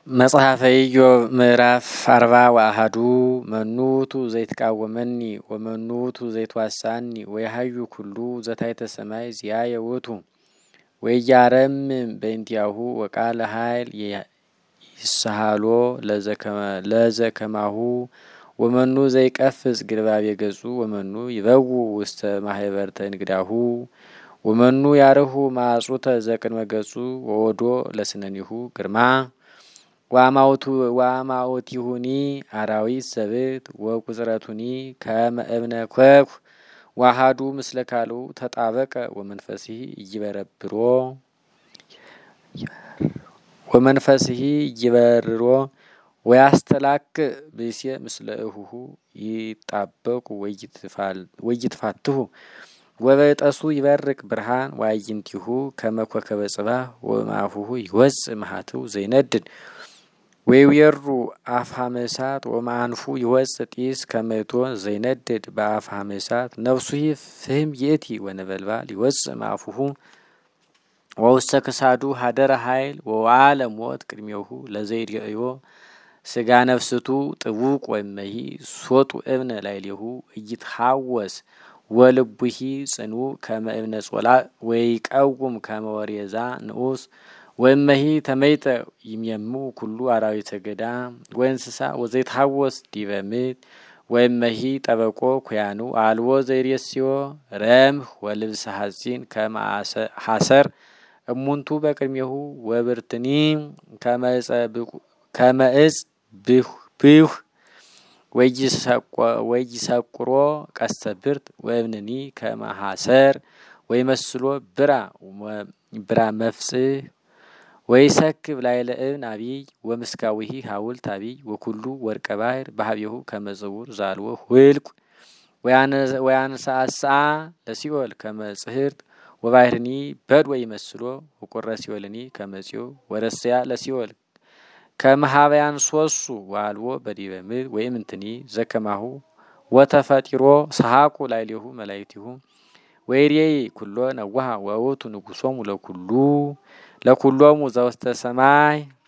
መጽሐፈ ኢዮብ ምዕራፍ 41 መኑቱ ዘይትቃወመኒ ወመኑቱ ዘይትዋሳኒ ወያሃዩ ኩሉ ዘታይተ ሰማይ ዚያየ ውእቱ ወያረም በእንቲአሁ ወቃለ ኃይል ይስሃሎ ለዘከማሁ ወመኑ ዘይቀፍጽ ግልባቤ ገጹ ወመኑ ይበው ውስተ ማህበርተ እንግዳሁ ወመኑ ያርሁ ማጹተ ዘቅድመ ገጹ ወወዶ ለስነኒሁ ግርማ ዋማውቲሁኒ አራዊት ሰብት ወቁጽረቱኒ ከመ እብነ ኮኩ ዋሃዱ ምስለ ካሉ ተጣበቀ ወመንፈስሂ ይበርሮ ወያስተላክ ብእሴ ምስለ እሁሁ ይጣበቁ ወይትፋትሁ ወበጠሱ ይበርቅ ብርሃን ዋይንቲሁ ከመ ኮከበ ጽባህ ወማፉሁ ይወጽእ መሃትው ዘይነድድ ወይየሩ አፍሃመ እሳት ወማንፉ ይወጽእ ጢስ ከመ እቶን ዘይነድድ በአፍሃመ እሳት ነፍሱሂ ፍህም ይእቲ ወነበልባል ይወጽእ ማፉሁ ወውስተ ክሳዱ ሀደረ ኃይል ወዋለ ሞት ቅድሜሁ ለዘይርእዮ ስጋ ነፍስቱ ጥቡቅ ወመሂ ሶጡ እብነ ላይሌሁ እይትሐወስ ወልቡሂ ጽኑ ከመ እብነ ጾላእ ወይቀውም ከመ ወሬዛ ንዑስ ወመሂ ተመይጠ ይምየሙ ኩሉ አራዊተ ገዳም ወእንስሳ ወዘይትሐወስ ዲበ ምድር ወመሂ ጠበቆ ኩያኑ አልቦ ዘይሬስዮ ረምህ ወልብሰ ሐጺን ከመ ሐሰር እሙንቱ በቅድሜሁ ወብርትኒ ከመ ዕጽ ብህ ወይሰቁሮ ቀስተ ብርት ወእብንኒ ከመ ሐሰር ወይመስሎ ብራ መፍጽህ ወይሰክብ ላይለ እብን አቢይ ወምስካዊሂ ሐውልት አቢይ ወኩሉ ወርቀ ባሕር በሀቤሁ ከመ ጽውር ዛልዎ ህልቁ ወያንሳሳ ለሲኦል ከመ ጽሕርት ወባሕርኒ በድወ ይመስሎ ወቁረ ሲኦልኒ ከመ ጽዮ ወረስያ ለሲኦል ከመ ሀበያን ሶሱ ዋልዎ በዲበ ምድር ወይምንትኒ ዘከማሁ ወተፈጢሮ ሰሐቁ ላይሌሁ መላእክቲሁ ወይሬይ ኩሎ ነዋሃ ወውቱ ንጉሶሙ ለኩሎሙ ዘውስተ ሰማይ